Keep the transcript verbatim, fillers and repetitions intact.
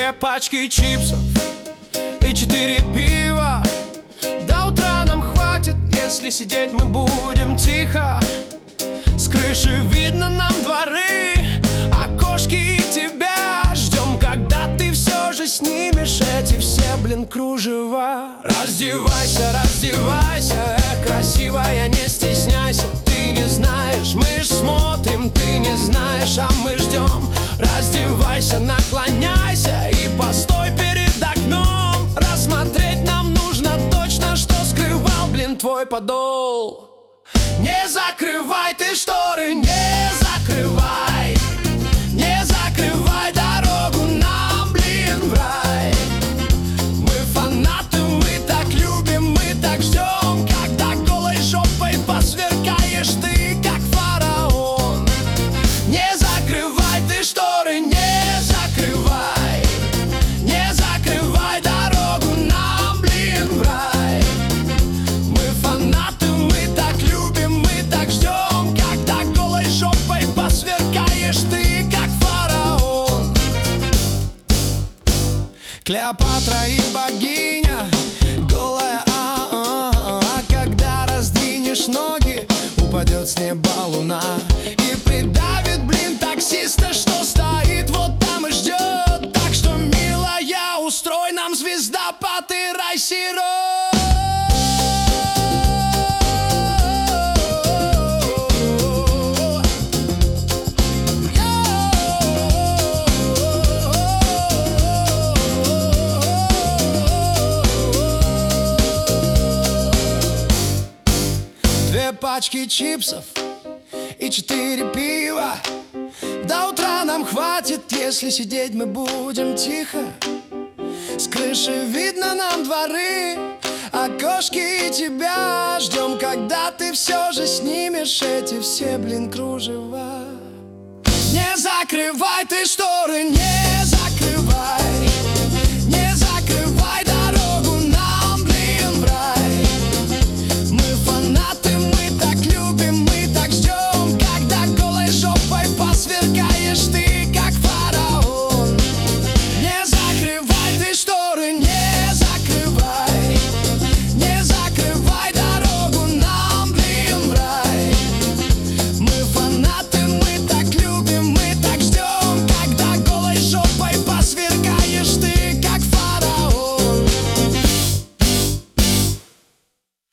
Две пачки чипсов и четыре пива. До утра нам хватит, если сидеть мы будем тихо. С крыши видно нам дворы, окошки и тебя. Ждем, когда ты все же снимешь эти все, блин, кружева. Раздевайся, раздевайся, э, красивая, не стесняйся. Ты не знаешь, мы ж смотрим, ты не знаешь, а мы ждем. Раздевайся, наклоняйся и постой перед окном. Рассмотреть нам нужно точно, что скрывал, блин, твой подол. Не закрывай ты шторы, не закрывай, не закрывай дорогу нам, блин, в рай. Мы фанаты, мы так любим, мы так ждем, когда голой жопой посверкаешь ты, как фараон. Не закрывай ты шторы, не закрывай, не закрывай дорогу нам, блин, в рай. Мы фанаты, мы так любим, мы так ждем, когда голой жопой посверкаешь ты, как фараон. Клеопатра и богиня, голая, а-а-а. А когда раздвинешь ноги, упадет с неба луна и придавит, блин, таксиста, что стоит вот там и ждет. Так что, милая, устрой нам звездопад и рай сирот. Две пачки чипсов и четыре пива. До утра нам хватит, если сидеть мы будем тихо. С крыши видно нам дворы, окошки и тебя. Ждем, когда ты все же снимешь эти все, блин, кружева. Не закрывай ты шторы, не закрывай.